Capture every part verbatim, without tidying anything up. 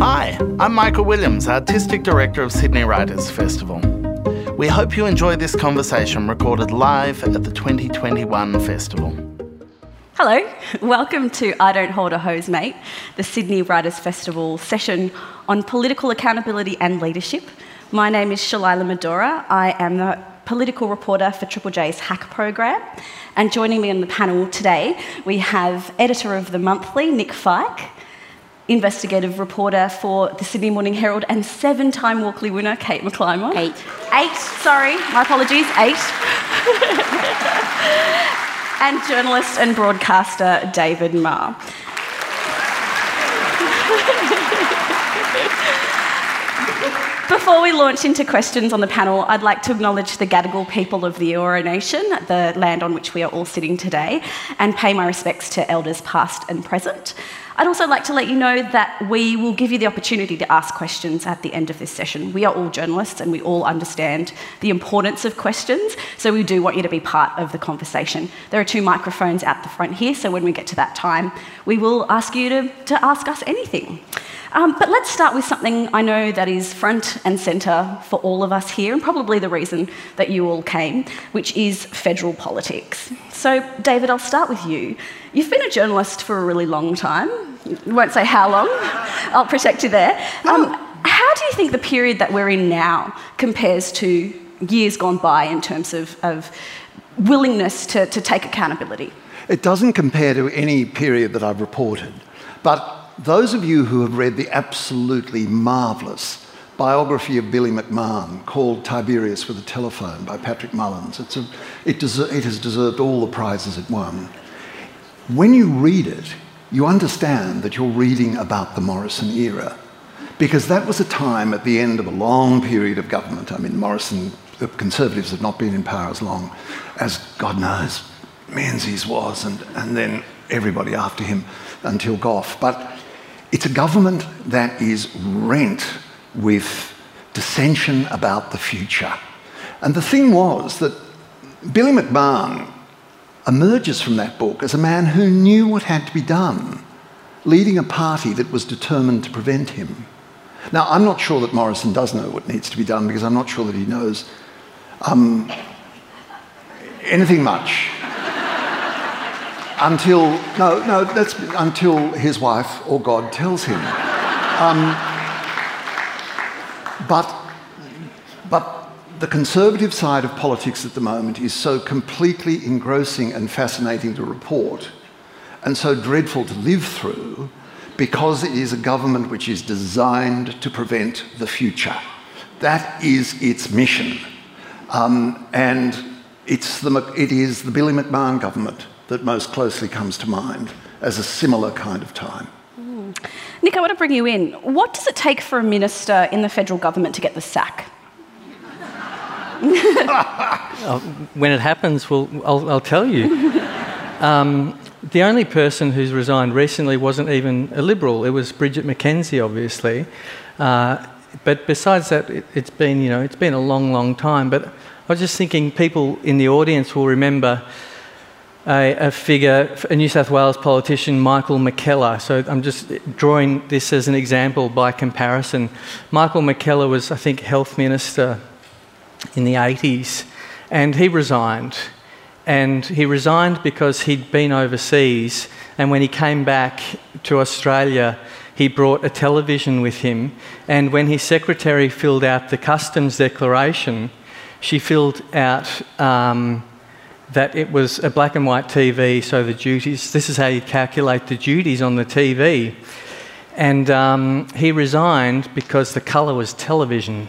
Hi, I'm Michael Williams, Artistic Director of Sydney Writers' Festival. We hope you enjoy this conversation recorded live at the twenty twenty-one festival. Hello, welcome to I Don't Hold a Hose Mate, the Sydney Writers' Festival session on political accountability and leadership. My name is Shalila Medora. I am the political reporter for Triple J's Hack program. And joining me on the panel today, we have editor of The Monthly, Nick Fike, investigative reporter for the Sydney Morning Herald and seven-time Walkley winner, Kate McClymont. Eight. Eight, sorry, my apologies, eight. And journalist and broadcaster, David Marr. Before we launch into questions on the panel, I'd like to acknowledge the Gadigal people of the Eora Nation, the land on which we are all sitting today, and pay my respects to elders past and present. I'd also like to let you know that we will give you the opportunity to ask questions at the end of this session. We are all journalists and we all understand the importance of questions, so we do want you to be part of the conversation. There are two microphones at the front here, so when we get to that time, we will ask you to, to ask us anything. Um, but let's start with something I know that is front and centre for all of us here, and probably the reason that you all came, which is federal politics. So, David, I'll start with you. You've been a journalist for a really long time. I won't say how long. I'll protect you there. Um, how do you think the period that we're in now compares to years gone by in terms of, of willingness to, to take accountability? It doesn't compare to any period that I've reported, but those of you who have read the absolutely marvellous biography of Billy McMahon called Tiberius with a Telephone by Patrick Mullins, it's a, it, deser- it has deserved all the prizes it won. When you read it, you understand that you're reading about the Morrison era, because that was a time at the end of a long period of government. I mean, Morrison, the Conservatives have not been in power as long as, God knows, Menzies was, and, and then everybody after him until Gough. But it's a government that is rent with dissension about the future. And the thing was that Billy McMahon emerges from that book as a man who knew what had to be done, leading a party that was determined to prevent him. Now, I'm not sure that Morrison does know what needs to be done, because I'm not sure that he knows um, anything much. Until, no, no, that's until his wife or God tells him. Um, but, but the Conservative side of politics at the moment is so completely engrossing and fascinating to report, and so dreadful to live through, because it is a government which is designed to prevent the future. That is its mission. Um, and it's the, it is the Billy McMahon government that most closely comes to mind as a similar kind of time. Mm. Nick, I want to bring you in. What does it take for a minister in the federal government to get the sack? uh, when it happens, well, I'll, I'll tell you. Um, the only person who's resigned recently wasn't even a Liberal. It was Bridget McKenzie, obviously. Uh, but besides that, it, it's been, you know, it's been a long, long time. But I was just thinking, people in the audience will remember A, a figure, a New South Wales politician, Michael McKellar. So I'm just drawing this as an example by comparison. Michael McKellar was, I think, Health Minister in the eighties, and he resigned. And he resigned because he'd been overseas, and when he came back to Australia, he brought a television with him, and when his secretary filled out the customs declaration, she filled out Um, that it was a black and white T V, so the duties, this is how you calculate the duties on the T V. And um, he resigned because the colour was television.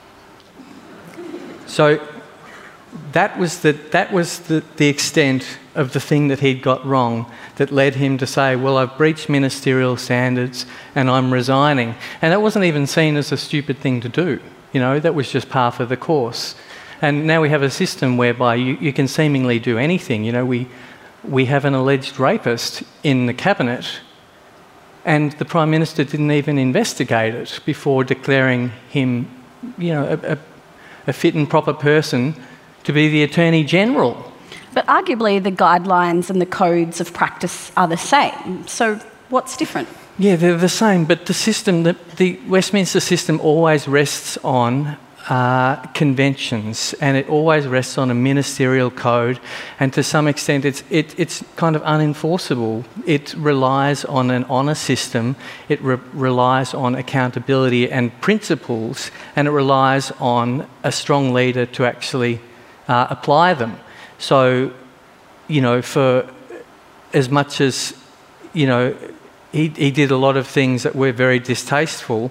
So that was, the, that was the, the extent of the thing that he'd got wrong that led him to say, well, I've breached ministerial standards and I'm resigning. And that wasn't even seen as a stupid thing to do. You know, that was just par for the course. And now we have a system whereby you, you can seemingly do anything. You know, we, we have an alleged rapist in the cabinet, and the Prime Minister didn't even investigate it before declaring him, you know, a, a, a fit and proper person to be the Attorney General. But arguably the guidelines and the codes of practice are the same. So what's different? Yeah, they're the same, but the system, the, the Westminster system always rests on uh, conventions, and it always rests on a ministerial code, and to some extent it's, it, it's kind of unenforceable. It relies on an honour system, it re relies on accountability and principles, and it relies on a strong leader to actually uh, apply them. So, you know, for as much as, you know, he, he did a lot of things that were very distasteful,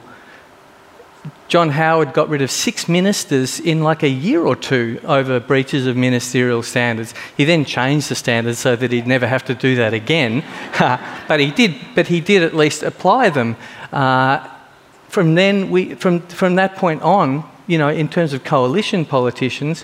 John Howard got rid of six ministers in like a year or two over breaches of ministerial standards. He then changed the standards so that he'd never have to do that again. but he did. But he did at least apply them. Uh, from then, we from from that point on, you know, in terms of coalition politicians,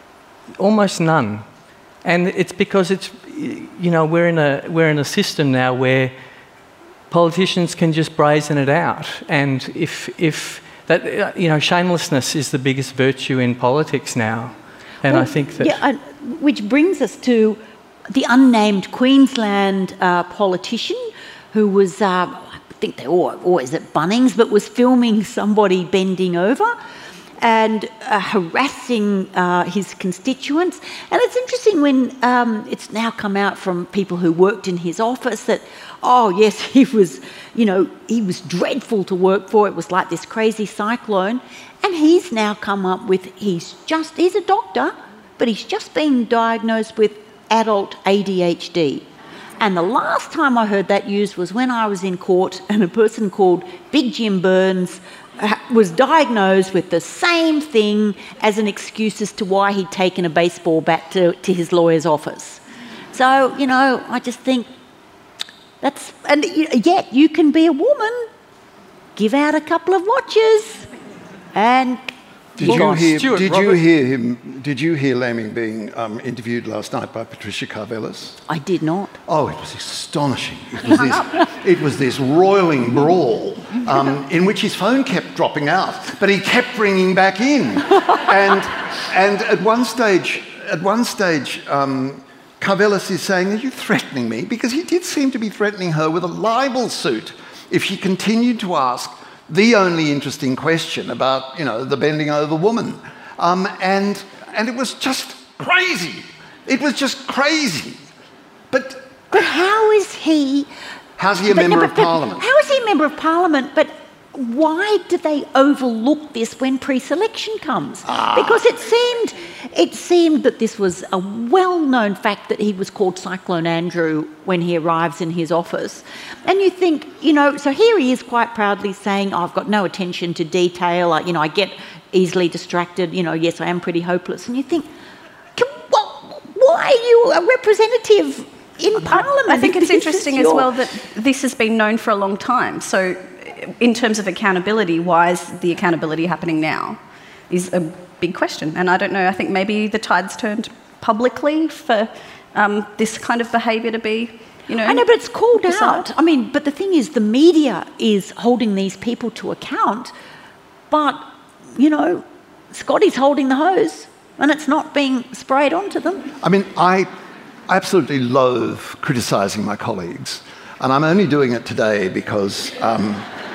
almost none. And it's because it's, you know, we're in a we're in a system now where politicians can just brazen it out, and if if that, you know, shamelessness is the biggest virtue in politics now, and well, I think that. Yeah, uh, which brings us to the unnamed Queensland uh, politician who was, uh, I think they were always at Bunnings, but was filming somebody bending over and uh, harassing uh, his constituents. And it's interesting when um, it's now come out from people who worked in his office that, oh yes, he was, you know, he was dreadful to work for. It was like this crazy cyclone. And he's now come up with, he's just, he's a doctor, but he's just been diagnosed with adult A D H D. And the last time I heard that used was when I was in court and a person called Big Jim Burns was diagnosed with the same thing as an excuse as to why he'd taken a baseball bat to, to his lawyer's office. So, you know, I just think that's, and yet you can be a woman, give out a couple of watches, and Did you hear? Stuart did Robert. you hear him? Did you hear Laming being um, interviewed last night by Patricia Karvelas? I did not. Oh, it was astonishing. It was this, it was this roiling brawl um, in which his phone kept dropping out, but he kept ringing back in. and and at one stage, at one stage, um, Karvelas is saying, "Are you threatening me?" Because he did seem to be threatening her with a libel suit if she continued to ask the only interesting question about, you know, the bending over woman. Um, and, and it was just crazy. It was just crazy. But, but how is he... How's he a but, member no, of but, Parliament? How is he a member of Parliament? But why do they overlook this when pre-selection comes? Ah. Because it seemed, it seemed that this was a well-known fact that he was called Cyclone Andrew when he arrives in his office. And you think, you know, so here he is quite proudly saying, oh, I've got no attention to detail, I, you know, I get easily distracted, you know, yes, I am pretty hopeless. And you think, well, why are you a representative in Parliament? I think it's interesting as well that this has been known for a long time. So in terms of accountability, why is the accountability happening now is a big question. And I don't know, I think maybe the tide's turned publicly for um, this kind of behaviour to be, you know... I know, but it's called decided. out. I mean, but the thing is, the media is holding these people to account, but, you know, Scotty's holding the hose and it's not being sprayed onto them. I mean, I absolutely loathe criticising my colleagues, and I'm only doing it today because... Um,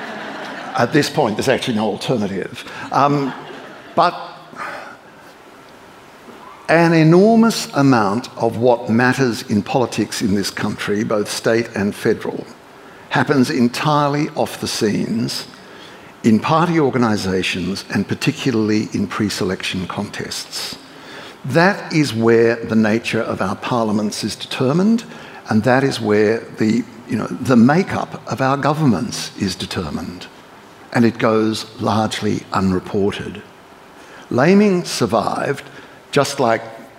At this point, there's actually no alternative. Um, but an enormous amount of what matters in politics in this country, both state and federal, happens entirely off the scenes in party organisations and particularly in pre-selection contests. That is where the nature of our parliaments is determined, and that is where the, you know, the makeup of our governments is determined. And it goes largely unreported. Laming survived, just like,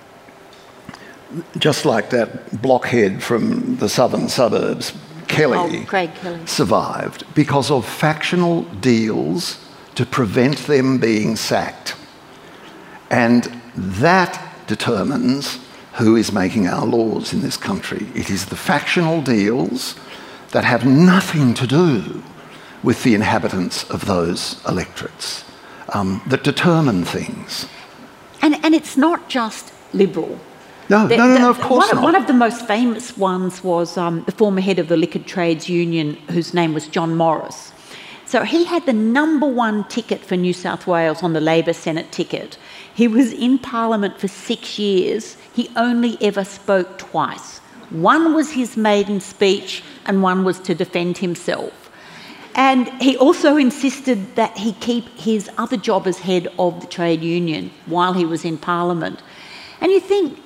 just like that blockhead from the southern suburbs, Kelly, oh, Craig Kelly, survived because of factional deals to prevent them being sacked. And that determines who is making our laws in this country. It is the factional deals that have nothing to do with the inhabitants of those electorates um, that determine things. And, and it's not just Liberal. No, The- no, no, the- no, of course one, not. One of the most famous ones was um, the former head of the Liquor Trades Union, whose name was John Morris. So he had the number one ticket for New South Wales on the Labor Senate ticket. He was in Parliament for six years. He only ever spoke twice. One was his maiden speech and one was to defend himself. And he also insisted that he keep his other job as head of the trade union while he was in Parliament. And you think,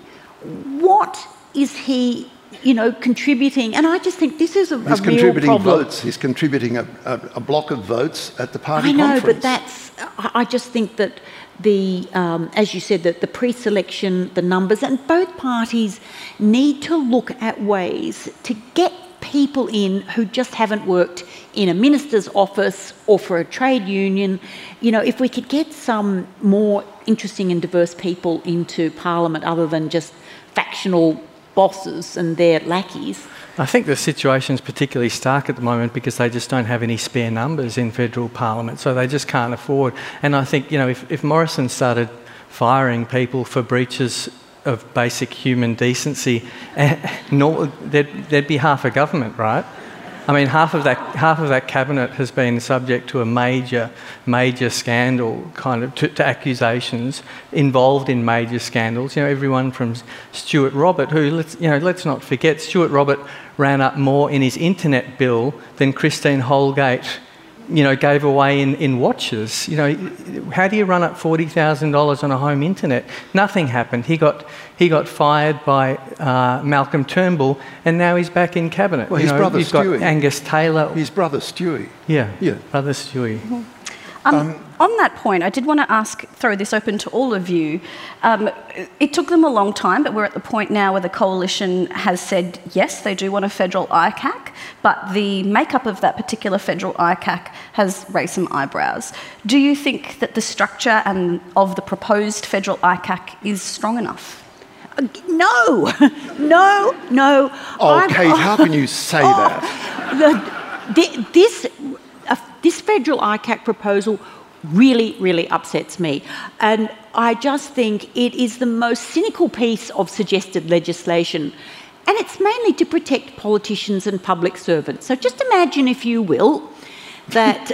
what is he, you know, contributing? And I just think this is a, He's a real contributing problem. votes. He's contributing a, a, a block of votes at the party I know, conference. but that's, I I just think that the, um, as you said, that the pre-selection, the numbers, and both parties need to look at ways to get people in who just haven't worked in a minister's office or for a trade union. You know, if we could get some more interesting and diverse people into Parliament other than just factional bosses and their lackeys. I think the situation's particularly stark at the moment because they just don't have any spare numbers in federal parliament, so they just can't afford. And I think, you know, if, if Morrison started firing people for breaches of basic human decency, eh, no, there'd, there'd be half a government, right? I mean, half of that half of that cabinet has been subject to a major, major scandal, kind of to, to accusations, involved in major scandals. You know, everyone from Stuart Robert, who let's you know let's not forget, Stuart Robert ran up more in his internet bill than Christine Holgate, you know, gave away in, in watches. You know, how do you run up forty thousand dollars on a home internet? Nothing happened. He got he got fired by uh, Malcolm Turnbull, and now he's back in cabinet. Well, you his know, brother you've got Stewie. Angus Taylor. His brother Stewie. Yeah, Yeah. brother Stewie. Um, um, on that point, I did want to ask, throw this open to all of you. Um, it took them a long time, but we're at the point now where the coalition has said, yes, they do want a federal I C A C, but the makeup of that particular federal I C A C has raised some eyebrows. Do you think that the structure and of the proposed federal I C A C is strong enough? Uh, No, no, no. Oh, I'm- Kate, how can you say Oh, that? the- thi- this, uh, this federal I C A C proposal really, really upsets me. And I just think it is the most cynical piece of suggested legislation. And it's mainly to protect politicians and public servants. So just imagine, if you will, that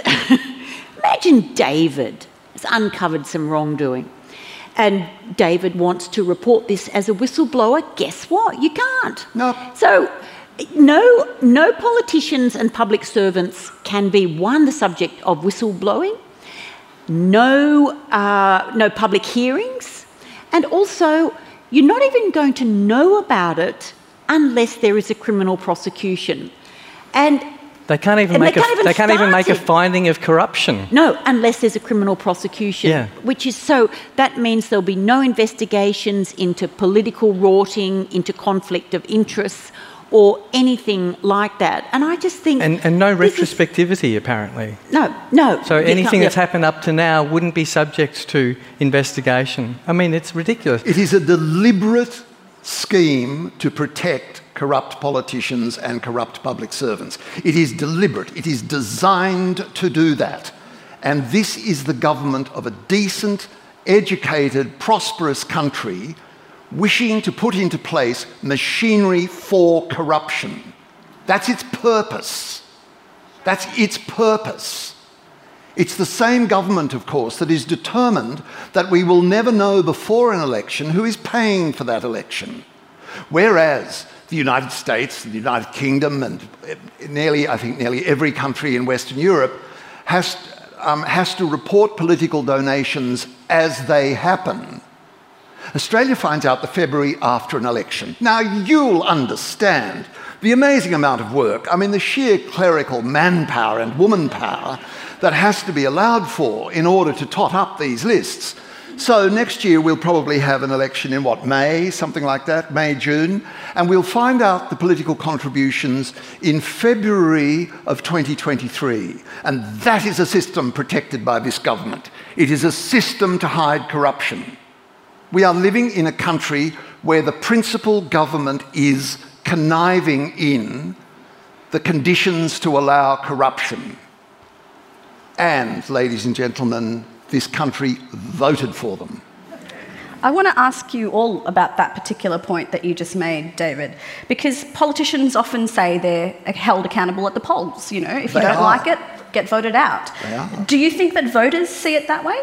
imagine David has uncovered some wrongdoing. And David wants to report this as a whistleblower. Guess what? You can't. No. So no, no politicians and public servants can be, one, the subject of whistleblowing, no, uh, no public hearings, and also you're not even going to know about it unless there is a criminal prosecution. And They can't even And they make can't a, even they can't even make a start it. finding of corruption. no, unless there's a criminal prosecution, Yeah. which is so that means there'll be no investigations into political rorting, into conflict of interests, or anything like that. And I just think... And, and no this is- retrospectivity, apparently. No, no. So you anything can't- that's yeah. happened up to now wouldn't be subject to investigation. I mean, it's ridiculous. It is a deliberate scheme to protect corrupt politicians and corrupt public servants. It is deliberate. It is designed to do that. And this is the government of a decent, educated, prosperous country wishing to put into place machinery for corruption. That's its purpose. That's its purpose. It's the same government, of course, that is determined that we will never know before an election who is paying for that election. Whereas the United States, the United Kingdom, and nearly, I think, nearly every country in Western Europe has, um, has to report political donations as they happen. Australia finds out the February after an election. Now, you'll understand the amazing amount of work, I mean, the sheer clerical manpower and woman power that has to be allowed for in order to tot up these lists. So next year we'll probably have an election in, what, May, something like that, May, June, and we'll find out the political contributions in February of twenty twenty-three. And that is a system protected by this government. It is a system to hide corruption. We are living in a country where the principal government is conniving in the conditions to allow corruption. And, ladies and gentlemen, this country voted for them. I want to ask you all about that particular point that you just made, David, because politicians often say they're held accountable at the polls. You know, if you They don't are. like it, get voted out. They are. Do you think that voters see it that way?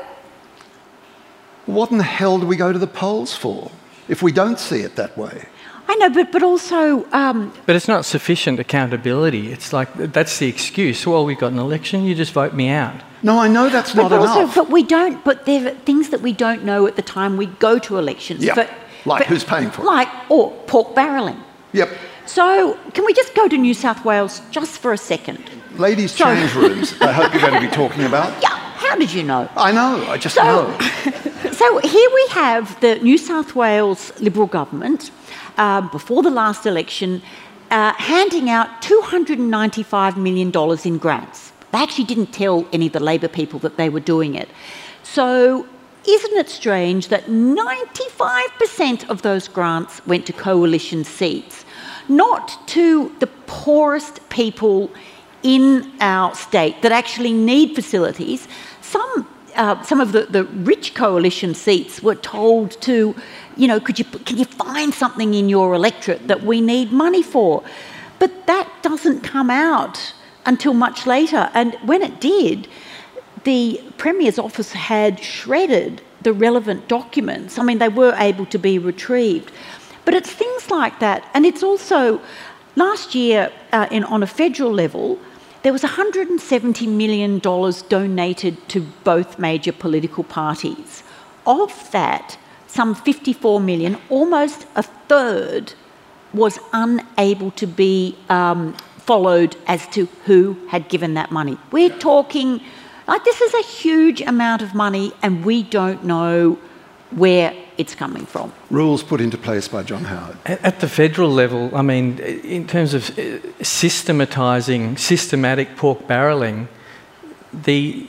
What in the hell do we go to the polls for if we don't see it that way? I know, but, but also, um, But it's not sufficient accountability. It's like, that's the excuse. Well, we got an election, you just vote me out. No, I know that's but not also, enough. but we don't. But there are things that we don't know at the time we go to elections. Yeah, For- like for- who's paying for it. Like, or pork barrelling. Yep. So, can we just go to New South Wales just for a second? Ladies' So- change rooms, I hope you're going to be talking about. Yeah, how did you know? I know, I just So, know. so here we have the New South Wales Liberal government, uh, before the last election, uh, handing out two hundred ninety-five million dollars in grants. They actually didn't tell any of the Labor people that they were doing it. So isn't it strange that ninety-five percent of those grants went to coalition seats, not to the poorest people in our state that actually need facilities? Some uh, some of the, the rich coalition seats were told to, you know, could you can you find something in your electorate that we need money for? But that doesn't come out until much later. And when it did, the Premier's office had shredded the relevant documents. I mean, they were able to be retrieved. But it's things like that. And it's also, last year, uh, in, on a federal level, there was one hundred seventy million dollars donated to both major political parties. Of that, some fifty-four million dollars, almost a third, was unable to be um, followed as to who had given that money. We're talking, like, this is a huge amount of money and we don't know where it's coming from. Rules put into place by John Howard. At at the federal level, I mean, in terms of uh, systematising, systematic pork barrelling, the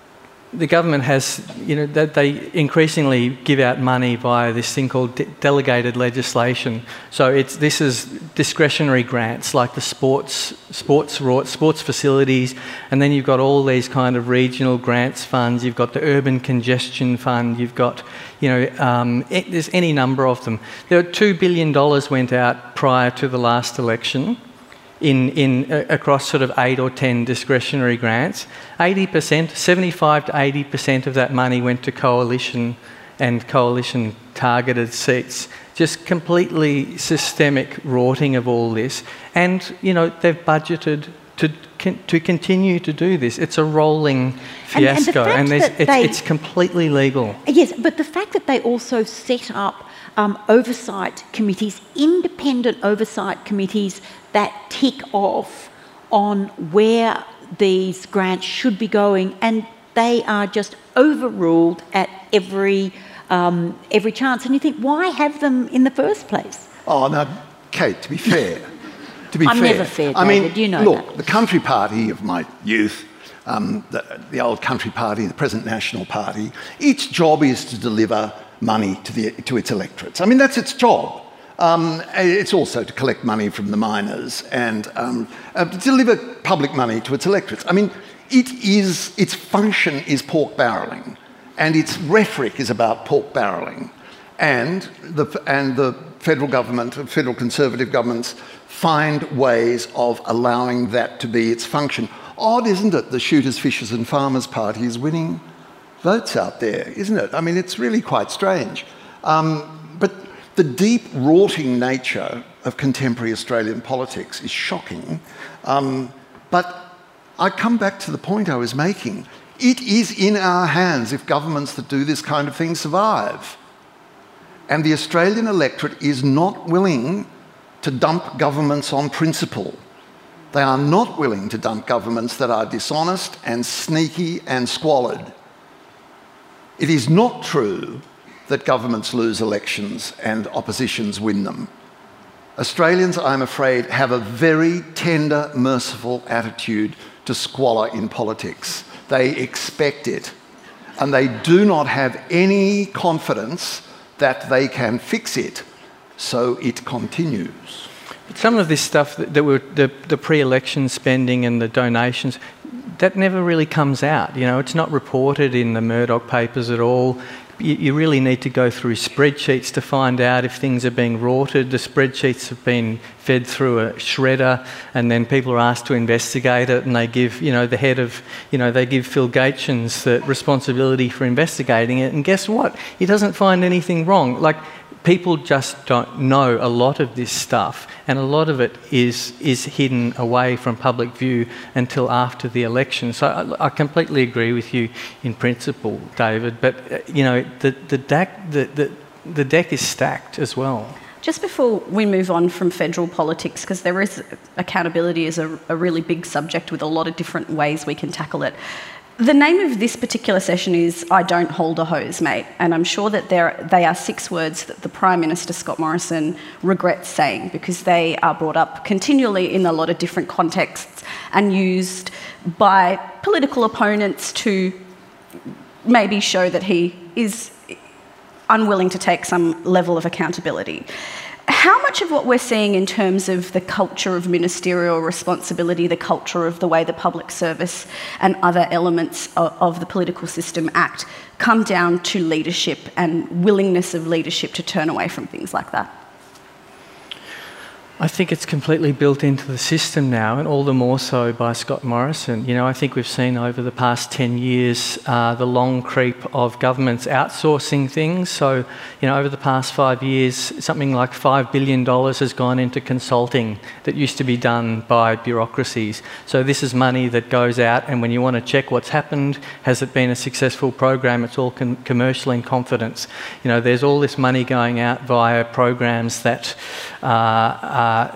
the government has, you know, that they increasingly give out money via this thing called de- delegated legislation. So it's this is discretionary grants like the sports sports sports facilities, and then you've got all these kind of regional grants funds. You've got the urban congestion fund. You've got, you know, um, it, there's any number of them. There are two billion dollars went out prior to the last election. In, in uh, across sort of eight or ten discretionary grants. eighty percent, seventy-five to eighty percent of that money went to coalition and coalition targeted seats. Just completely systemic rorting of all this. And, you know, they've budgeted to con- to continue to do this. It's a rolling And- and the fiasco, fact and, there's, that it's, they- it's completely legal. Yes, but the fact that they also set up um, oversight committees, independent oversight committees that tick off on where these grants should be going, and they are just overruled at every um, every chance. And you think, why have them in the first place? Oh, no, Kate, to be fair, to be I'm fair. never fair, I mean, David, you know look, that. the Country Party of my youth, um, the, the old Country Party, the present National Party, its job is to deliver money to, the, to its electorates. I mean, that's its job. Um, it's also to collect money from the miners and um, uh, to deliver public money to its electorates. I mean, it is, its function is pork barrelling, and its rhetoric is about pork barrelling. And the, and the federal government, federal Conservative governments, find ways of allowing that to be its function. Odd, isn't it? The Shooters, Fishers and Farmers Party is winning votes out there, isn't it? I mean, it's really quite strange. Um, but the deep rorting nature of contemporary Australian politics is shocking. Um, but I come back to the point I was making. It is in our hands if governments that do this kind of thing survive. And the Australian electorate is not willing to dump governments on principle. They are not willing to dump governments that are dishonest and sneaky and squalid. It is not true that governments lose elections and oppositions win them. Australians, I'm afraid, have a very tender, merciful attitude to squalor in politics. They expect it, and they do not have any confidence that they can fix it, so it continues. But some of this stuff that, that were the, the pre-election spending and the donations, that never really comes out. You know, it's not reported in the Murdoch papers at all. you, you really need to go through spreadsheets to find out if things are being rorted. The spreadsheets have been fed through a shredder, and then people are asked to investigate it, and they give, you know, the head of, you know, they give Phil Gaetjens the responsibility for investigating it, and guess what? He doesn't find anything wrong. Like, people just don't know a lot of this stuff, and a lot of it is is hidden away from public view until after the election. So I, I completely agree with you in principle, David, but uh, you know, the the deck the, the the deck is stacked as well. Just before we move on from federal politics, because there is accountability is a, a really big subject with a lot of different ways we can tackle it. The name of this particular session is I Don't Hold a Hose, Mate, and I'm sure that there, they are six words that the Prime Minister, Scott Morrison, regrets saying, because they are brought up continually in a lot of different contexts and used by political opponents to maybe show that he is unwilling to take some level of accountability. How much of what we're seeing in terms of the culture of ministerial responsibility, the culture of the way the public service and other elements of, of the political system act, come down to leadership and willingness of leadership to turn away from things like that? I think it's completely built into the system now, and all the more so by Scott Morrison. You know, I think we've seen over the past ten years uh, the long creep of governments outsourcing things. So, you know, over the past five years, something like five billion dollars has gone into consulting that used to be done by bureaucracies. So this is money that goes out, and when you want to check what's happened, has it been a successful program, it's all com- commercial in confidence. You know, there's all this money going out via programs that uh, Uh,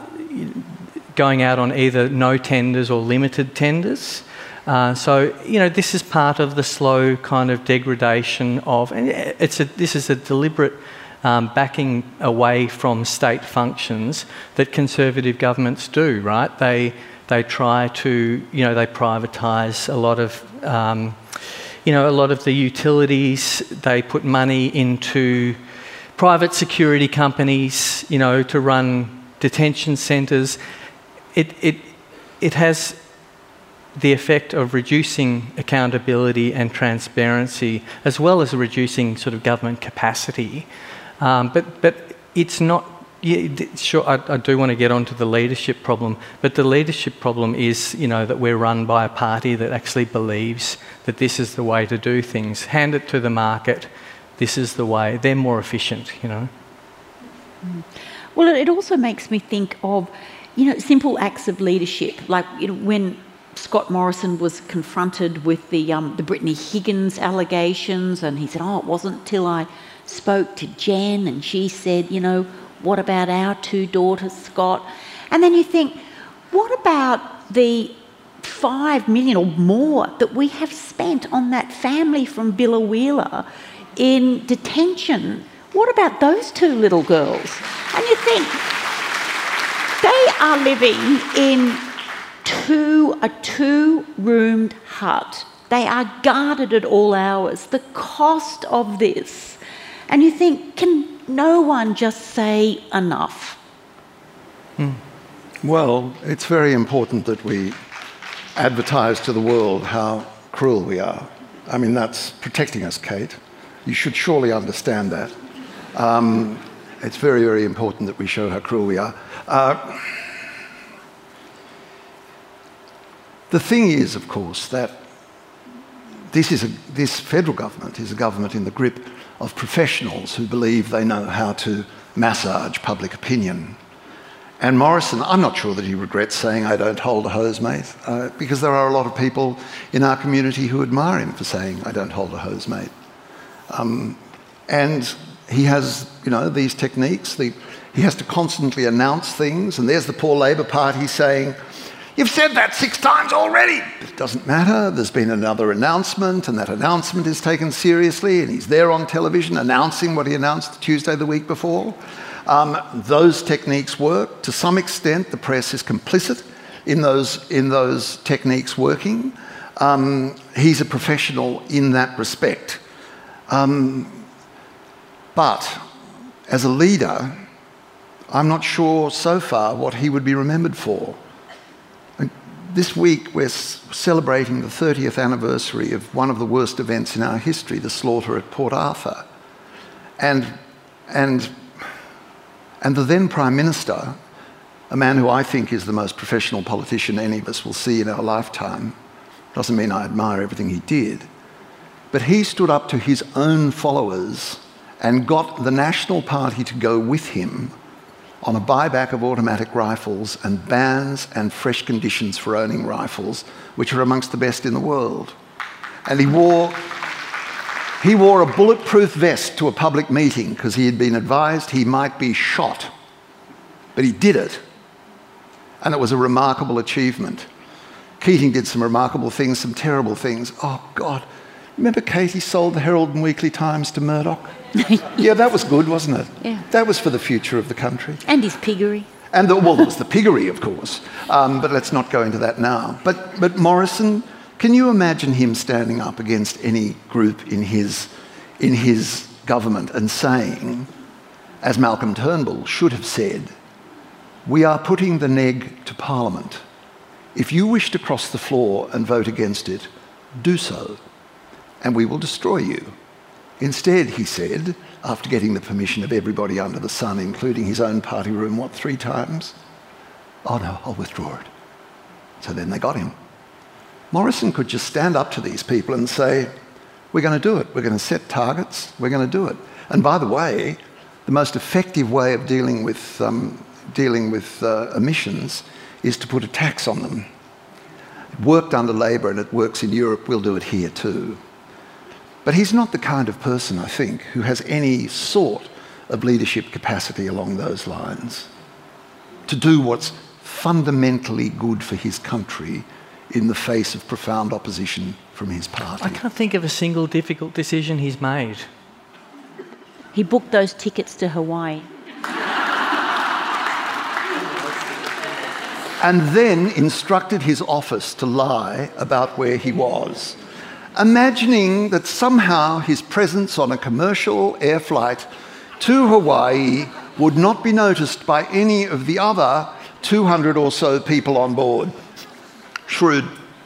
going out on either no tenders or limited tenders. Uh, so, you know, this is part of the slow kind of degradation of, and it's a, this is a deliberate um, backing away from state functions that Conservative governments do, right? They, they try to, you know, they privatise a lot of, um, you know, a lot of the utilities. They put money into private security companies, you know, to run detention centres. It, it, it has the effect of reducing accountability and transparency, as well as reducing sort of government capacity. Um, but, but it's not, yeah, sure, I, I do want to get onto the leadership problem, but the leadership problem is, you know, that we're run by a party that actually believes that this is the way to do things. Hand it to the market, this is the way. They're more efficient, you know. Mm. Well, it also makes me think of, you know, simple acts of leadership. Like, you know, when Scott Morrison was confronted with the um, the Brittany Higgins allegations, and he said, "Oh, it wasn't till I spoke to Jen, and she said, you know, what about our two daughters, Scott?" And then you think, what about the five million or more that we have spent on that family from Biloela in detention? What about those two little girls? And you think, they are living in two, a two-roomed hut. They are guarded at all hours. The cost of this. And you think, can no one just say enough? Hmm. Well, it's very important that we advertise to the world how cruel we are. I mean, that's protecting us, Kate. You should surely understand that. Um, it's very, very important that we show how cruel we are. Uh, the thing is, of course, that this, is a, this federal government is a government in the grip of professionals who believe they know how to massage public opinion. And Morrison, I'm not sure that he regrets saying, "I don't hold a hose, mate," uh, because there are a lot of people in our community who admire him for saying, "I don't hold a hose, mate." Um, and he has, you know, these techniques. The, he has to constantly announce things, and there's the poor Labor Party saying, "You've said that six times already." It doesn't matter. There's been another announcement, and that announcement is taken seriously, and he's there on television announcing what he announced Tuesday the week before. Um, those techniques work. To some extent, the press is complicit in those, in those techniques working. Um, he's a professional in that respect. Um, but as a leader, I'm not sure so far what he would be remembered for. This week we're celebrating the thirtieth anniversary of one of the worst events in our history, the slaughter at Port Arthur. And, and, and the then Prime Minister, a man who I think is the most professional politician any of us will see in our lifetime, doesn't mean I admire everything he did, but he stood up to his own followers and got the National Party to go with him on a buyback of automatic rifles and bans and fresh conditions for owning rifles, which are amongst the best in the world. And he wore, he wore a bulletproof vest to a public meeting because he had been advised he might be shot. But he did it. And it was a remarkable achievement. Keating did some remarkable things, some terrible things. Oh, God. Remember Katie sold the Herald and Weekly Times to Murdoch? Yeah, that was good, wasn't it? Yeah. That was for the future of the country. And his piggery. And the, well, there was the piggery, of course. Um, but let's not go into that now. But, but Morrison, can you imagine him standing up against any group in his, in his government and saying, as Malcolm Turnbull should have said, we are putting the neg to Parliament. If you wish to cross the floor and vote against it, do so, and we will destroy you. Instead, he said, after getting the permission of everybody under the sun, including his own party room, what, three times? Oh no, I'll withdraw it. So then they got him. Morrison could just stand up to these people and say, we're going to do it. We're going to set targets. We're going to do it. And by the way, the most effective way of dealing with, um, dealing with uh, emissions is to put a tax on them. It worked under Labor and it works in Europe. We'll do it here too. But he's not the kind of person, I think, who has any sort of leadership capacity along those lines to do what's fundamentally good for his country in the face of profound opposition from his party. I can't think of a single difficult decision he's made. He booked those tickets to Hawaii. And then instructed his office to lie about where he was, imagining that somehow his presence on a commercial air flight to Hawaii would not be noticed by any of the other two hundred or so people on board. Shrewd.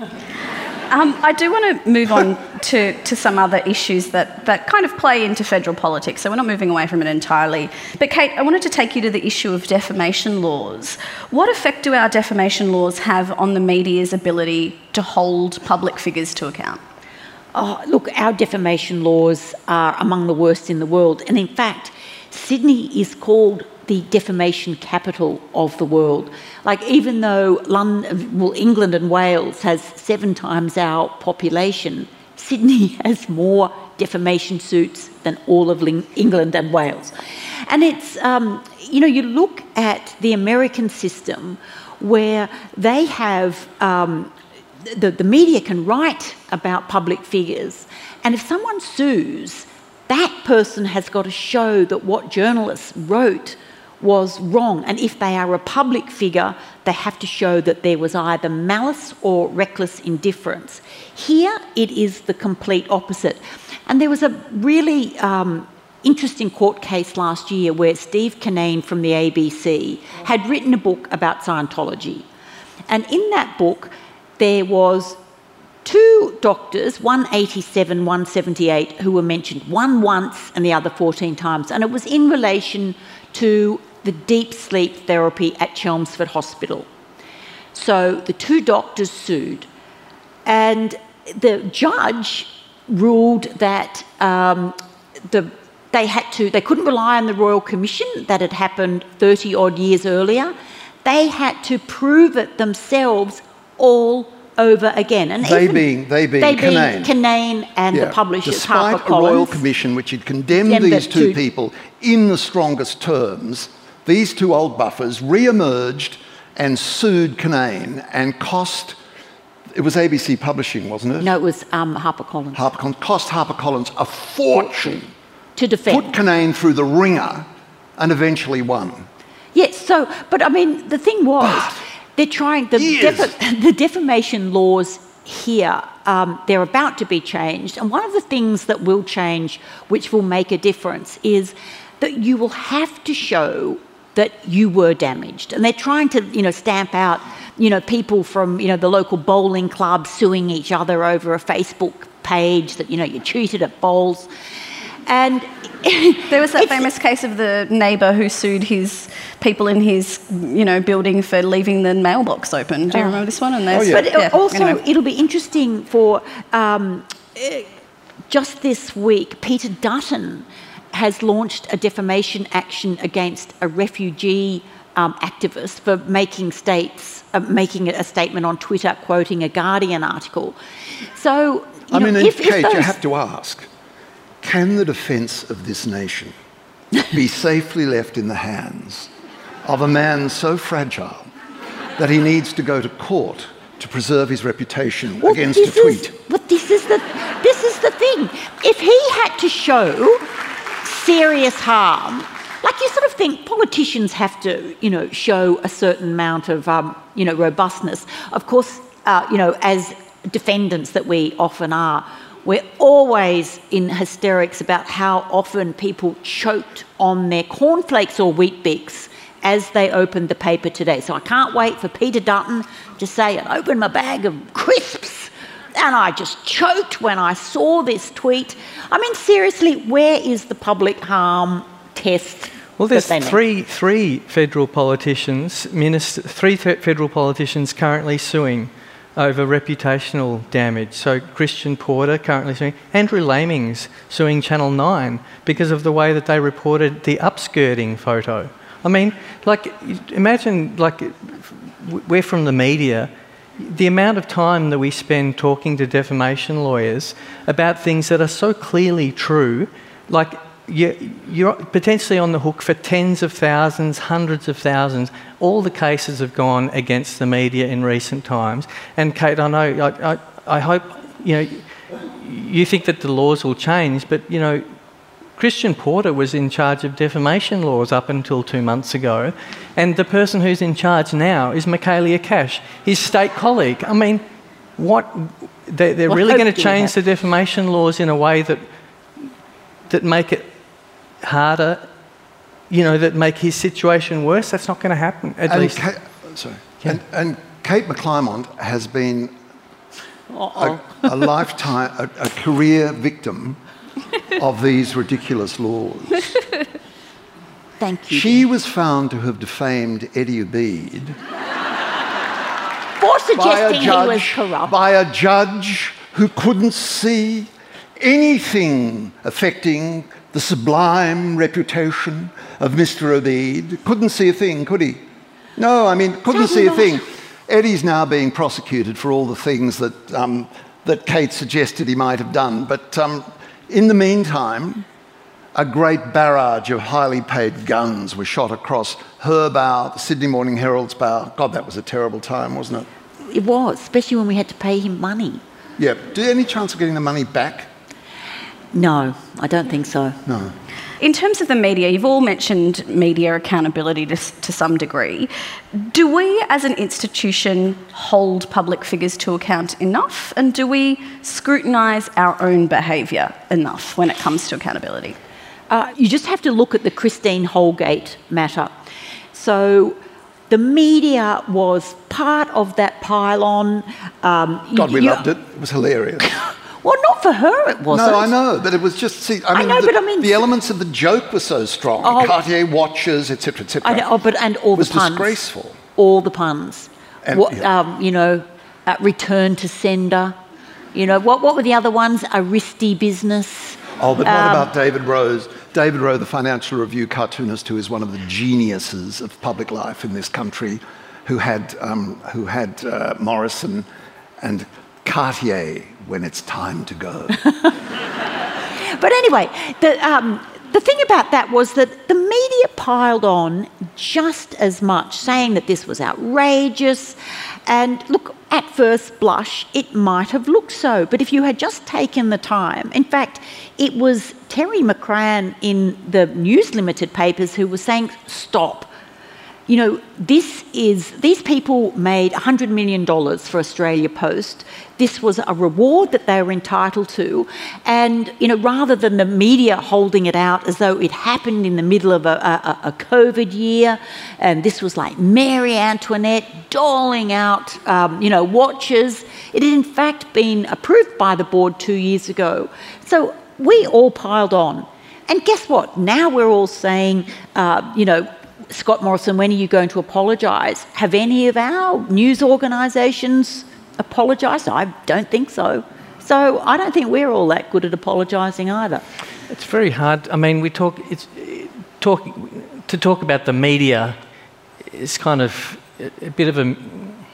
Um, I do want to move on to, to some other issues that, that kind of play into federal politics, so we're not moving away from it entirely. But Kate, I wanted to take you to the issue of defamation laws. What effect do our defamation laws have on the media's ability to hold public figures to account? Oh, look, our defamation laws are among the worst in the world. And in fact, Sydney is called the defamation capital of the world. Like, even though London, well, England and Wales has seven times our population, Sydney has more defamation suits than all of England and Wales. And it's, um, you know, you look at the American system where they have, um, the, the media can write about public figures, and if someone sues, that person has got to show that what journalists wrote was wrong. And if they are a public figure, they have to show that there was either malice or reckless indifference. Here, it is the complete opposite. And there was a really um, interesting court case last year where Steve Kinane from the A B C had written a book about Scientology. And in that book, there was two doctors, one eighty-seven, one seventy-eight, who were mentioned, one once and the other fourteen times. And it was in relation to the deep sleep therapy at Chelmsford Hospital. So the two doctors sued, and the judge ruled that um, the, they had to, they couldn't rely on the Royal Commission that had happened thirty odd years earlier. They had to prove it themselves all over again. And they even, being they being they Kinane. being Kinane and yeah. the publishers, Despite HarperCollins. a Royal Commission which had condemned condemned these two to, people in the strongest terms, these two old buffers re-emerged and sued Kinane and cost, it was A B C Publishing, wasn't it? No, it was um, HarperCollins. HarperCollins, cost HarperCollins a fortune to defend. Put Kinane through the ringer and eventually won. Yes, so, but I mean, the thing was, but they're trying, the, defa the defamation laws here, um, they're about to be changed. And one of the things that will change, which will make a difference, is that you will have to show that you were damaged. And they're trying to, you know, stamp out, you know, people from, you know, the local bowling club suing each other over a Facebook page that, you know, you cheated at bowls. And there was that it's- famous case of the neighbour who sued his people in his, you know, building for leaving the mailbox open. Do you Oh. remember this one? And there's, yeah. But it- yeah, also, anyway. it'll be interesting for um, eh, just this week, Peter Dutton has launched a defamation action against a refugee um, activist for making states, uh, making a statement on Twitter quoting a Guardian article. So, you I know, mean, if, if Kate, you those- have to ask, can the defence of this nation be safely left in the hands of a man so fragile that he needs to go to court to preserve his reputation Well, against a this tweet? Is, but this is the this is the thing. If he had to show serious harm, like you sort of think politicians have to, you know, show a certain amount of, um, you know, robustness. Of course, uh, you know, as defendants that we often are, we're always in hysterics about how often people choked on their cornflakes or wheat bix as they opened the paper today. So I can't wait for Peter Dutton to say, I opened my bag of crisps and I just choked when I saw this tweet. I mean, seriously, where is the public harm test? Well, there's that they need? three three federal politicians, minister, three fe- federal politicians currently suing over reputational damage. So Christian Porter currently suing, Andrew Laming's suing Channel nine because of the way that they reported the upskirting photo. I mean, like, imagine, like, we're from the media. The amount of time that we spend talking to defamation lawyers about things that are so clearly true, like, you're potentially on the hook for tens of thousands, hundreds of thousands. All the cases have gone against the media in recent times. And Kate, I know, I, I, I hope, you know, you think that the laws will change, but, you know, Christian Porter was in charge of defamation laws up until two months ago, and the person who's in charge now is Michaelia Cash, his state colleague. I mean, what? They're, they're What really hope going to do you change have? the defamation laws in a way that that make it harder, you know, that make his situation worse? That's not going to happen, at And least. Kate, sorry. Yeah. And, and Kate McClymont has been a, Uh-oh. a lifetime, a, a career victim of these ridiculous laws. Thank you. She was found to have defamed Eddie Obeid For by a suggesting he was judge, corrupt. by a judge who couldn't see anything affecting the sublime reputation of Mister Obeid. Couldn't see a thing, could he? No, I mean, couldn't see a thing. Eddie's now being prosecuted for all the things that, um, that Kate suggested he might have done. But um, in the meantime, a great barrage of highly paid guns were shot across her bow, the Sydney Morning Herald's bow. God, that was a terrible time, wasn't it? It was, especially when we had to pay him money. Yeah. Do you have any chance of getting the money back? No, I don't think so. No. In terms of the media, you've all mentioned media accountability to, to some degree. Do we, as an institution, hold public figures to account enough? And do we scrutinise our own behaviour enough when it comes to accountability? Uh, you just have to look at the Christine Holgate matter. So the media was part of that pile-on. Um, God, we you- loved it. It was hilarious. Well, not for her, it wasn't. No, I know, but it was just, see, I I mean, know, the, but I mean- the elements of the joke were so strong. Oh. Cartier watches, et cetera, et cetera. I know, oh, but and all It was the puns. disgraceful. All the puns. And- what, yeah. um, you know, uh, return to sender. You know, what, what were the other ones? A risky business. Oh, but what Um, about David Rose? David Rowe, the Financial Review cartoonist, who is one of the geniuses of public life in this country, who had, um, who had uh, Morrison and Cartier when it's time to go. But anyway, the, um, the thing about that was that the media piled on just as much, saying that this was outrageous. And look, at first blush, it might have looked so. But if you had just taken the time, in fact, it was Terry McCrann in the News Limited papers who was saying, stop. You know, this is, these people made one hundred million dollars for Australia Post. This was a reward that they were entitled to. And, you know, rather than the media holding it out as though it happened in the middle of a, a, a COVID year, and this was like Mary Antoinette doling out, um, you know, watches, it had in fact been approved by the board two years ago. So we all piled on. and guess what? Now we're all saying, uh, you know, Scott Morrison, when are you going to apologise? Have any of our news organisations apologised? I don't think so. So I don't think we're all that good at apologising either. It's very hard. I mean, we talk. It's talk to talk about the media is kind of a bit of a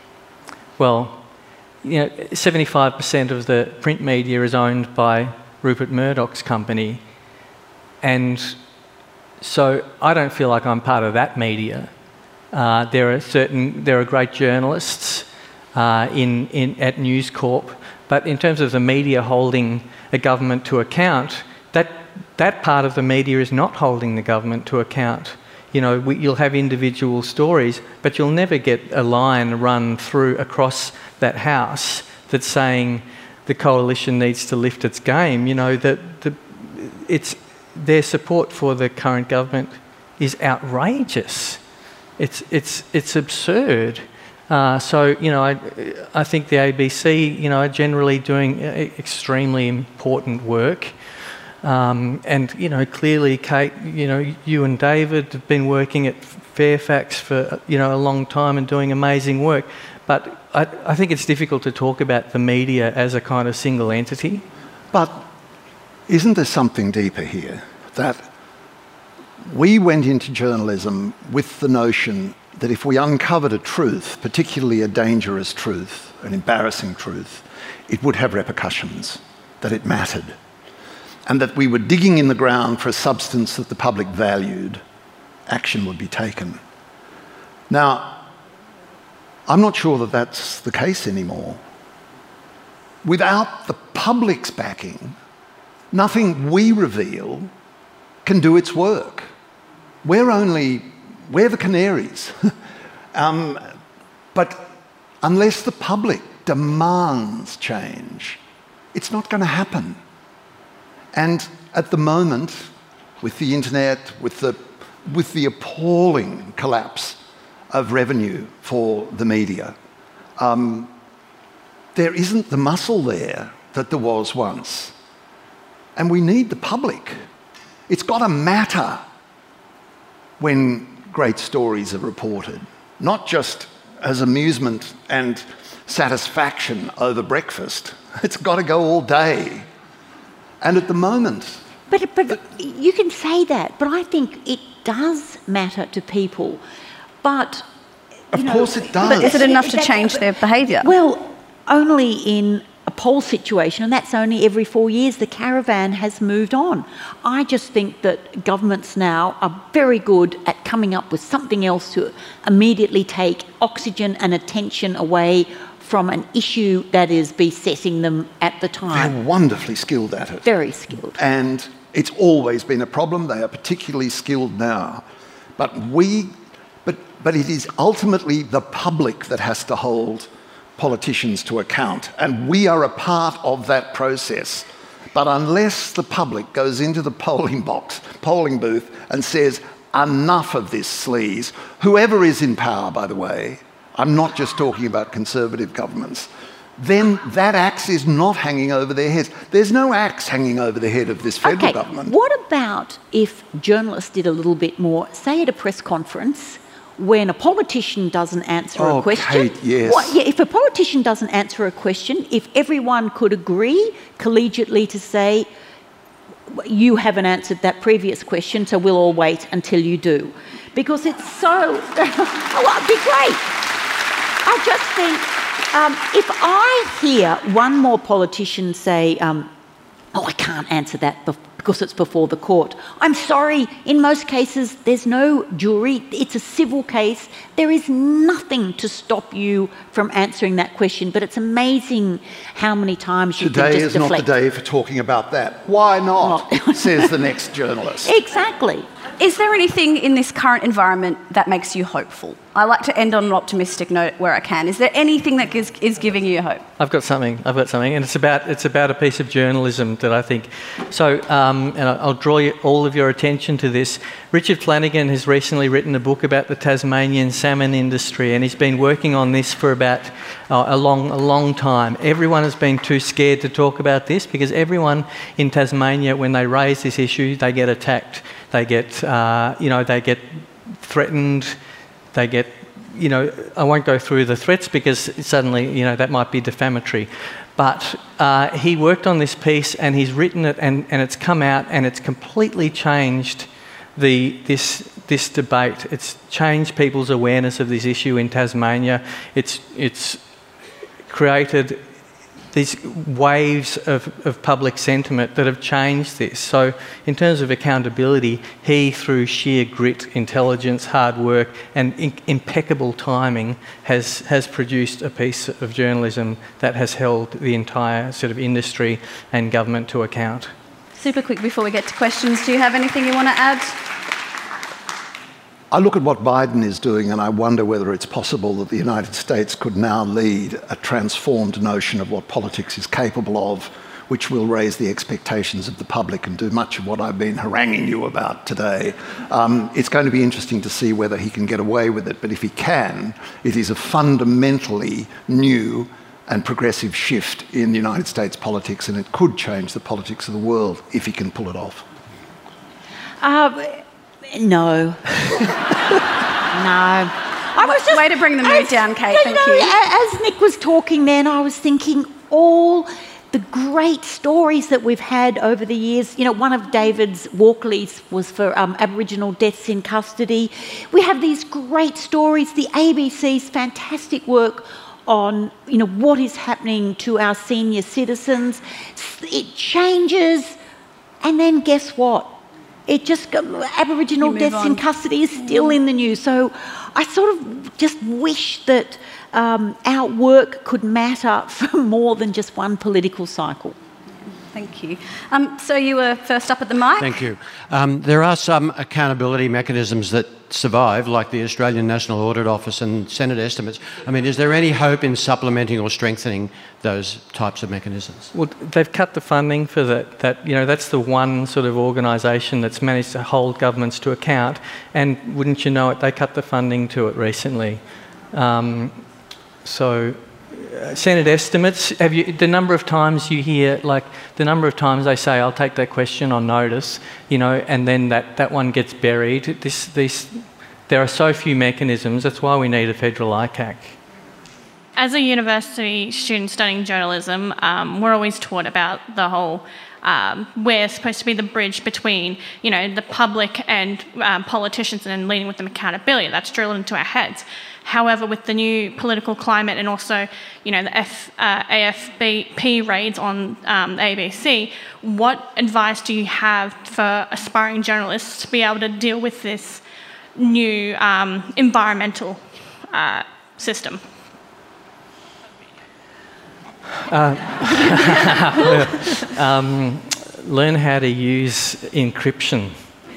well, you know, seventy-five percent of the print media is owned by Rupert Murdoch's company, and so I don't feel like I'm part of that media. Uh, there are certain, there are great journalists uh, in, in at News Corp, but in terms of the media holding a government to account, that that part of the media is not holding the government to account. You know, we, you'll have individual stories, but you'll never get a line run through across that house that's saying the coalition needs to lift its game. You know, that the, it's their support for the current government is outrageous. It's it's it's absurd. Uh, so you know, I I think the A B C, you know, are generally doing extremely important work. Um, and, you know, clearly, Kate, you know, you and David have been working at Fairfax for, you know, a long time and doing amazing work. But I, I think it's difficult to talk about the media as a kind of single entity. But isn't there something deeper here? That we went into journalism with the notion that if we uncovered a truth, particularly a dangerous truth, an embarrassing truth, it would have repercussions, that it mattered. And that we were digging in the ground for a substance that the public valued, action would be taken. Now, I'm not sure that that's the case anymore. Without the public's backing, nothing we reveal can do its work. We're only, we're the canaries. um, but unless the public demands change, it's not going to happen. And at the moment, with the internet, with the, with the appalling collapse of revenue for the media, um, there isn't the muscle there that there was once. And we need the public. It's got to matter when great stories are reported, not just as amusement and satisfaction over breakfast. It's got to go all day. And at the moment... But, but you can say that, but I think it does matter to people. But, Of know, course it does. But is it enough to that- change their behaviour? Well, only in a poll situation, and that's only every four years. The caravan has moved on. I just think that governments now are very good at coming up with something else to immediately take oxygen and attention away from an issue that is besetting them at the time. They're wonderfully skilled at it. Very skilled. And it's always been a problem. They are particularly skilled now. But we, but, but it is ultimately the public that has to hold politicians to account. And we are a part of that process. But unless the public goes into the polling box, polling booth, and says, enough of this sleaze, whoever is in power, by the way, I'm not just talking about Conservative governments, then that axe is not hanging over their heads. There's no axe hanging over the head of this federal okay, government. What about if journalists did a little bit more, say at a press conference, when a politician doesn't answer Oh, a question? Kate, yes. What, yeah, if a politician doesn't answer a question, if everyone could agree collegiately to say, you haven't answered that previous question, so we'll all wait until you do. Because it's so... oh, it'd be great. I just think, um, if I hear one more politician say, um, oh, I can't answer that because it's before the court. I'm sorry, in most cases, there's no jury. It's a civil case. There is nothing to stop you from answering that question, but it's amazing how many times you Today can just is deflect. not the day for talking about that. Why not, says the next journalist. Exactly. is there anything in this current environment that makes you hopeful? I like to end on an optimistic note where I can. Is there anything that is, is giving you hope? I've got something. I've got something, and it's about it's about a piece of journalism that I think. So, um, and I'll draw you, all of your attention to this. Richard Flanagan has recently written a book about the Tasmanian salmon industry, and he's been working on this for about uh, a long, a long time. Everyone has been too scared to talk about this because everyone in Tasmania, when they raise this issue, they get attacked. They get, uh, you know, they get threatened. They get, you know, I won't go through the threats because suddenly, you know, that might be defamatory. But uh, he worked on this piece and he's written it and, and it's come out and it's completely changed the, this, this debate. It's changed people's awareness of this issue in Tasmania. It's, it's created these waves of, of public sentiment that have changed this. So in terms of accountability, he, through sheer grit, intelligence, hard work and in, impeccable timing, has, has produced a piece of journalism that has held the entire sort of industry and government to account. Super quick before we get to questions, do you have anything you want to add? I look at what Biden is doing and I wonder whether it's possible that the United States could now lead a transformed notion of what politics is capable of, which will raise the expectations of the public and do much of what I've been haranguing you about today. Um, it's going to be interesting to see whether he can get away with it, but if he can, it is a fundamentally new and progressive shift in the United States politics, and it could change the politics of the world if he can pull it off. Uh, No. No. I was just... Way to bring the mood as, down, Kate, you thank know, you. As Nick was talking then, I was thinking all the great stories that we've had over the years. You know, one of David's Walkley's was for um, Aboriginal deaths in custody. We have these great stories, the A B C's fantastic work on, you know, what is happening to our senior citizens. It changes, and then guess what? It just, Aboriginal deaths on. in custody is still in the news. So I sort of just wish that um, our work could matter for more than just one political cycle. Thank you. Um, so you were first up at the mic. Thank you. Um, there are some accountability mechanisms that survive, like the Australian National Audit Office and Senate estimates. I mean, is there any hope in supplementing or strengthening those types of mechanisms? Well, they've cut the funding for that. That you know, that's the one sort of organisation that's managed to hold governments to account. And wouldn't you know it, they cut the funding to it recently. Um, so. Uh, Senate estimates, have you, the number of times you hear, like, the number of times they say, I'll take that question on notice, you know, and then that, that one gets buried. This, this, there are so few mechanisms, that's why we need a federal I C A C. As a university student studying journalism, um, we're always taught about the whole, um, we're supposed to be the bridge between, you know, the public and um, politicians and leading with them accountability. That's drilled into our heads. However, with the new political climate and also, you know, the F, uh, A F B P raids on um, the A B C, what advice do you have for aspiring journalists to be able to deal with this new um, environmental uh, system? Uh, um, learn how to use encryption.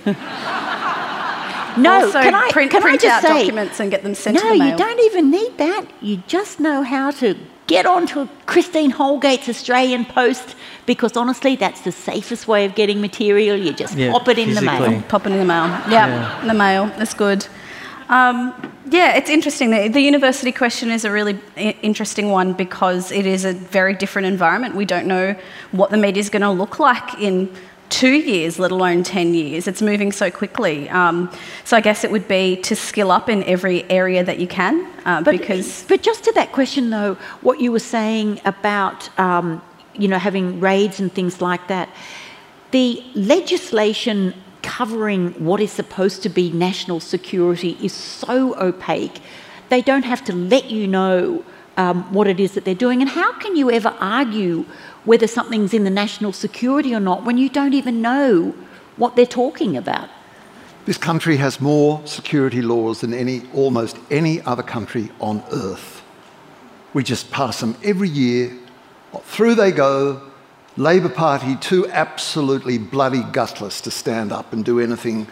No, also, can I, print, can print I just out say, documents and get them sent no, to the mail. you don't even need that. You just know how to get onto Christine Holgate's Australian Post, because honestly, that's the safest way of getting material. You just yeah, pop it in physically. the mail. Pop it in the mail. Yeah, Yeah. in the mail. That's good. Um, yeah, it's interesting. The, the university question is a really I- interesting one because it is a very different environment. We don't know what the media is going to look like in two years, let alone ten years. It's moving so quickly. Um, so I guess it would be to skill up in every area that you can, uh, But, because... but just to that question, though, what you were saying about, um, you know, having raids and things like that, the legislation covering what is supposed to be national security is so opaque. They don't have to let you know um, what it is that they're doing. And how can you ever argue whether something's in the national security or not when you don't even know what they're talking about? This country has more security laws than any, almost any other country on earth. We just pass them every year. Through they go. Labor Party too absolutely bloody gutless to stand up and do anything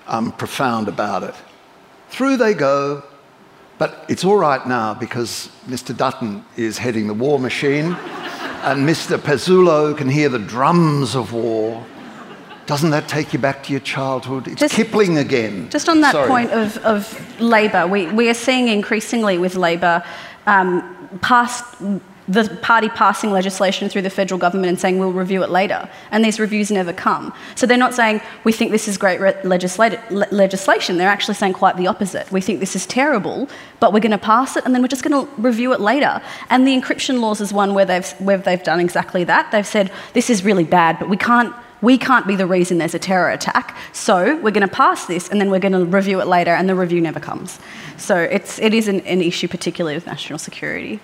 um, profound about it. Through they go, but it's all right now because Mister Dutton is heading the war machine and Mister Pezzulo can hear the drums of war. Doesn't that take you back to your childhood? It's just, Kipling again. Just on that Sorry. point of, of Labor, we, we are seeing increasingly with Labor um, past the party passing legislation through the federal government and saying we'll review it later, and these reviews never come. So they're not saying we think this is great re- legislati- le- legislation, they're actually saying quite the opposite. We think this is terrible, but we're going to pass it and then we're just going to review it later. And the encryption laws is one where they've, where they've done exactly that. They've said this is really bad, but we can't We can't be the reason there's a terror attack, so we're going to pass this and then we're going to review it later, and the review never comes. So it's, it is an, an issue, particularly with national security.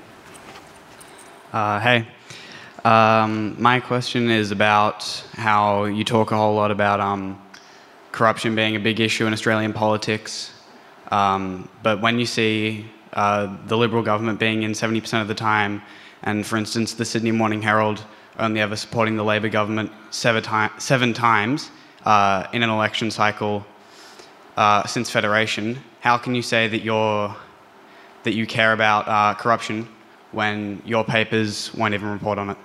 Uh, hey. Um, my question is about how you talk a whole lot about um, corruption being a big issue in Australian politics, um, but when you see uh, the Liberal government being in seventy percent of the time, and for instance the Sydney Morning Herald only ever supporting the Labor government seven, ti- seven times uh, in an election cycle uh, since Federation, how can you say that you're that you care about uh, corruption when your papers won't even report on it?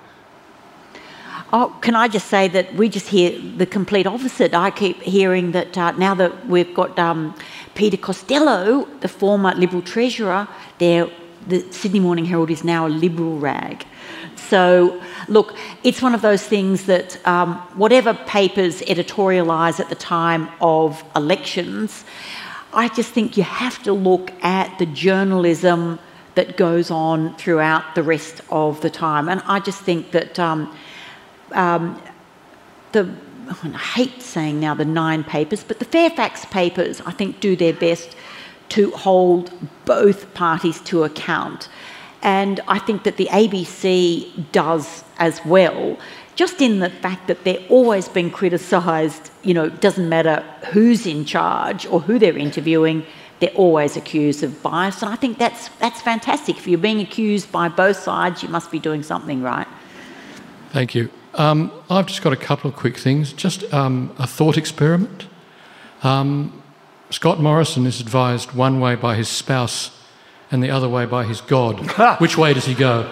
Oh, can I just say that we just hear the complete opposite. I keep hearing that uh, now that we've got um, Peter Costello, the former Liberal Treasurer, there, the Sydney Morning Herald is now a Liberal rag. So, look, it's one of those things that um, whatever papers editorialise at the time of elections, I just think you have to look at the journalism that goes on throughout the rest of the time. And I just think that um, um, the, I hate saying now the nine papers, but the Fairfax papers, I think, do their best to hold both parties to account. And I think that the A B C does as well, just in the fact that they're always being criticised. You know, it doesn't matter who's in charge or who they're interviewing, they're always accused of bias. And I think that's that's fantastic. If you're being accused by both sides, you must be doing something right. Thank you. Um, I've just got a couple of quick things. Just um, a thought experiment. Um, Scott Morrison is advised one way by his spouse and the other way by his God. Which way does he go?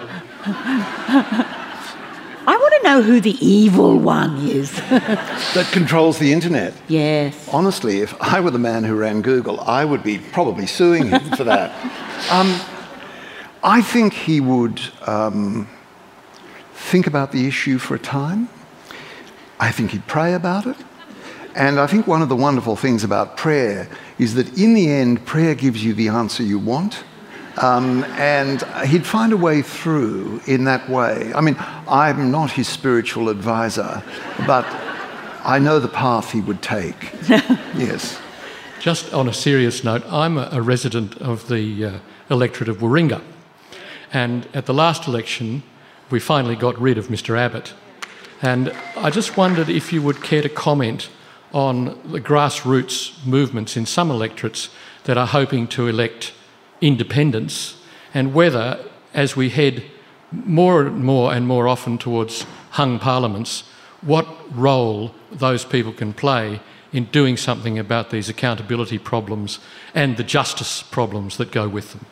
I want to know who the evil one is. That controls the internet. Yes. Honestly, if I were the man who ran Google, I would be probably suing him for that. Um, I think he would um, think about the issue for a time. I think he'd pray about it. And I think one of the wonderful things about prayer is that in the end, prayer gives you the answer you want. Um, and he'd find a way through in that way. I mean, I'm not his spiritual advisor, but I know the path he would take. Yes. Just on a serious note, I'm a, a resident of the uh, electorate of Warringah. And at the last election, we finally got rid of Mister Abbott. And I just wondered if you would care to comment on the grassroots movements in some electorates that are hoping to elect independence, and whether, as we head more and more and more often towards hung parliaments, what role those people can play in doing something about these accountability problems and the justice problems that go with them.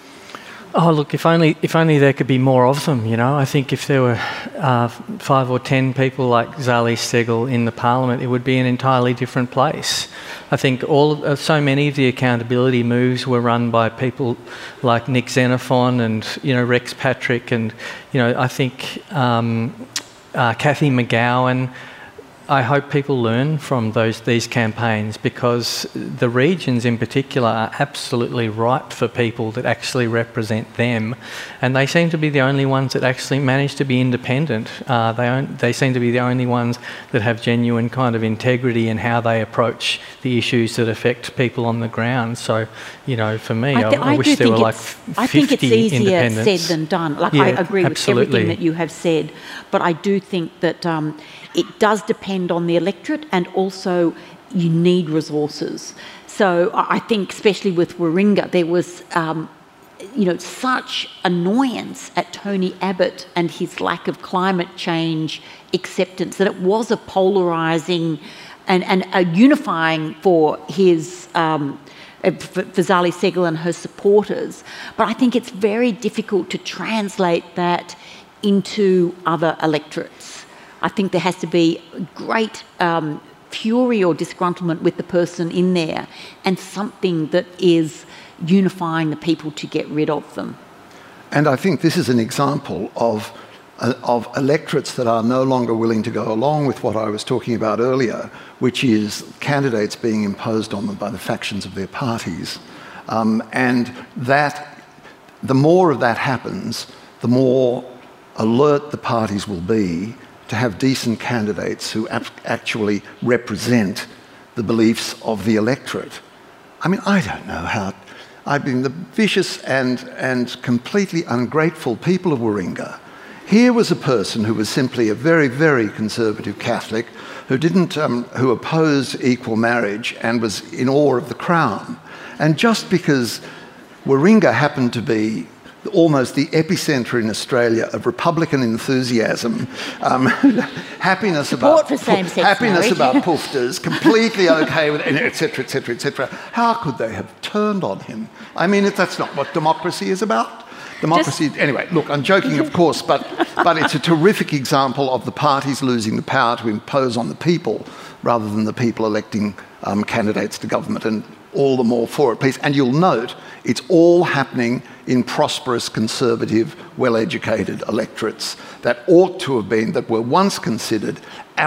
Oh, look, if only if only there could be more of them, you know. I think if there were uh, five or ten people like Zali Steggall in the parliament, it would be an entirely different place. I think all uh, so many of the accountability moves were run by people like Nick Xenophon and, you know, Rex Patrick and, you know, I think um, uh, Cathy McGowan. I hope people learn from those these campaigns, because the regions in particular are absolutely ripe for people that actually represent them, and they seem to be the only ones that actually manage to be independent. Uh, they on, they seem to be the only ones that have genuine kind of integrity in how they approach the issues that affect people on the ground. So, you know, for me, I, th- I, I wish there were like fifty I think it's easier said than done. Like, yeah, I agree absolutely. with everything that you have said, but I do think that um, it does depend on the electorate, and also you need resources. So I think, especially with Warringah, there was, um, you know, such annoyance at Tony Abbott and his lack of climate change acceptance that it was a polarising and, and uh, unifying for his um, for, for Zali Steggall and her supporters. But I think it's very difficult to translate that into other electorates. I think there has to be great um, fury or disgruntlement with the person in there, and something that is unifying the people to get rid of them. And I think this is an example of, uh, of electorates that are no longer willing to go along with what I was talking about earlier, which is candidates being imposed on them by the factions of their parties. Um, and that, the more of that happens, the more alert the parties will be to have decent candidates who ap- actually represent the beliefs of the electorate. I mean, I don't know how... I've been the vicious and, and completely ungrateful people of Warringah. Here was a person who was simply a very, very conservative Catholic who didn't, um, who opposed equal marriage and was in awe of the Crown. And just because Warringah happened to be almost the epicentre in Australia of Republican enthusiasm, um, happiness Support about for same-sex happiness marriage. about poofters, completely okay with, et cetera, et cetera, et cetera. How could they have turned on him? I mean, it, that's not what democracy is about. Democracy, Just... anyway, look, I'm joking, of course, but, but it's a terrific example of the parties losing the power to impose on the people rather than the people electing um, candidates to government, and all the more for it, please. And you'll note it's all happening in prosperous, conservative, well-educated electorates that ought to have been, that were once considered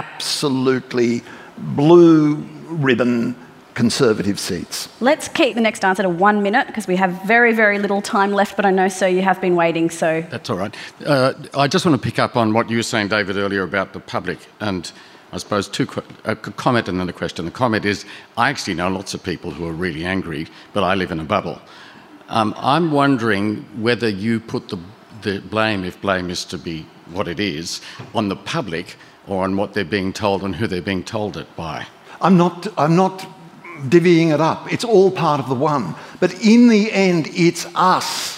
absolutely blue ribbon conservative seats. Let's keep the next answer to one minute because we have very, very little time left, but I know, sir, you have been waiting, so... That's all right. Uh, I just want to pick up on what you were saying, David, earlier about the public, and I suppose two qu- a comment and then a question. The comment is, I actually know lots of people who are really angry, but I live in a bubble. Um, I'm wondering whether you put the, the blame, if blame is to be what it is, on the public or on what they're being told and who they're being told it by. I'm not, I'm not divvying it up. It's all part of the one. But in the end, it's us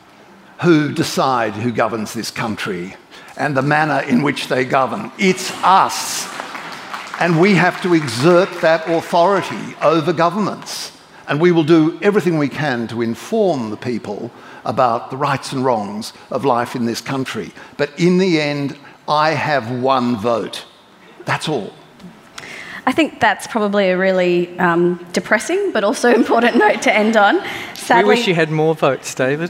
who decide who governs this country and the manner in which they govern. It's us. And we have to exert that authority over governments. And we will do everything we can to inform the people about the rights and wrongs of life in this country. But in the end, I have one vote. That's all. I think that's probably a really um, depressing but also important note to end on. Sadly, we wish you had more votes, David.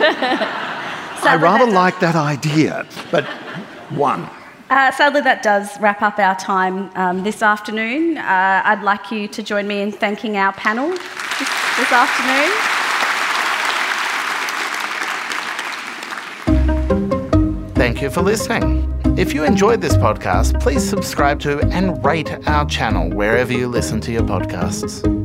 I rather like that idea, but one. Uh, sadly, that does wrap up our time um, this afternoon. Uh, I'd like you to join me in thanking our panel this, this afternoon. Thank you for listening. If you enjoyed this podcast, please subscribe to and rate our channel wherever you listen to your podcasts.